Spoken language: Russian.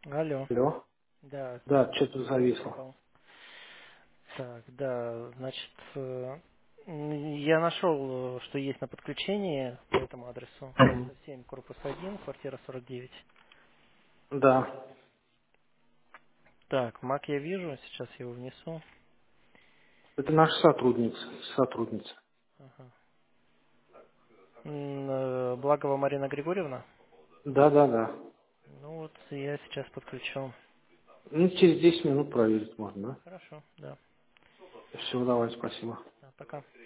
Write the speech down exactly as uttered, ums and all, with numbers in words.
Алло. Алло? Да, Да, что-то я вас зависло. прервал. Так, да, значит, э, м, я нашел, э, что есть на подключении по этому адресу. Мгм. триста семь, корпус один, квартира сорок девять. Да. Так, Мак я вижу, сейчас я его внесу. Это наша сотрудница. Сотрудница. Ага. М, э, Благова Марина Григорьевна. Да, да, да. Ну вот, я сейчас подключу. Ну, через десять минут проверить можно, Хорошо, да. да? Все, давай, спасибо. Да, пока.